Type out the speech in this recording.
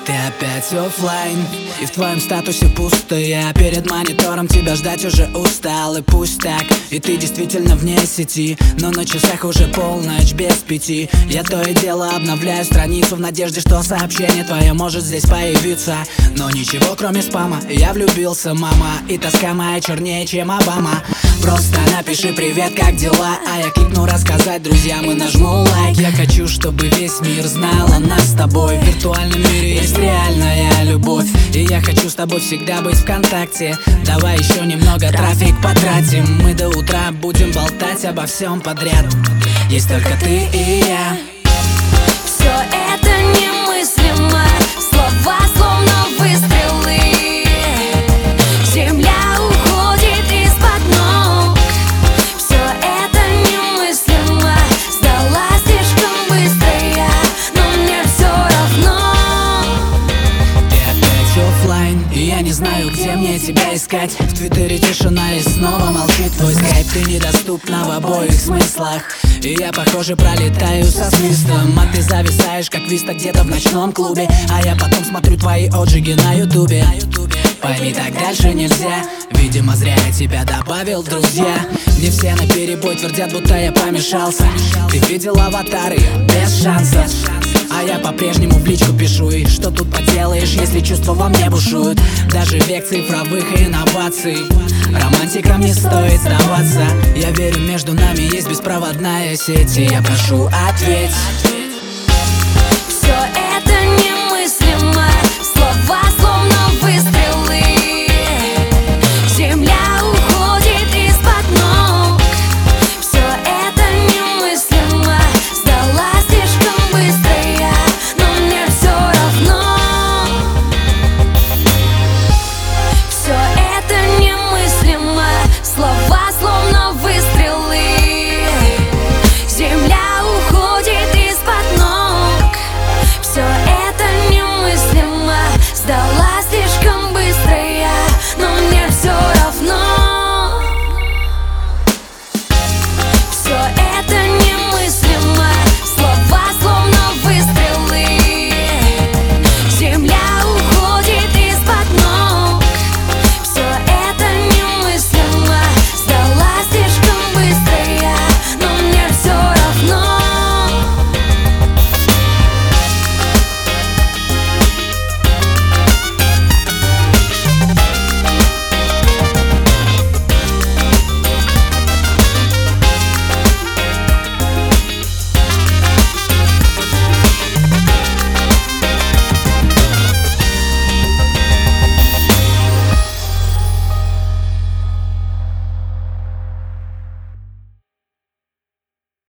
Ты опять оффлайн, и в твоем статусе пусто. Я перед монитором тебя ждать уже устал. И пусть так, и ты действительно вне сети, но на часах уже полночь без 5. Я то и дело обновляю страницу в надежде, что сообщение твое может здесь появиться. Но ничего кроме спама, я влюбился, мама, и тоска моя чернее, чем Обама. Просто напиши привет, как дела, а я кликну рассказать друзьям и нажму лайк. Я хочу, чтобы весь мир знал о нас с тобой. В виртуальном мире есть реальная любовь, и я хочу с тобой всегда быть в контакте. Давай еще немного трафик потратим, мы до утра будем болтать обо всем подряд. Есть только ты и я. Все это немыслимо, слова словно выстрелы. Земля уходит из-под ног. Все это немыслимо, сдалась слишком быстро я, но мне все равно. Ты опять оффлайн, и я не знаю, где мне тебя искать. В твиттере тишина и снова молчит твой скайп. Ты недоступна в обоих смыслах, и я, похоже, пролетаю со свистом. А ты зависаешь, как виста где-то в ночном клубе, а я потом смотрю твои отжиги на ютубе. Пойми, так дальше нельзя, видимо, зря я тебя добавил в друзья. Мне все наперебой твердят, будто я помешался. Ты видел аватары, без шансов, а я по-прежнему в личку пишу. И что тут поделаешь, если чувства во мне бушуют? Даже век цифровых инноваций, романтикам не стоит сдаваться. Я верю, между нами есть беспроводная сеть, и я прошу, ответь.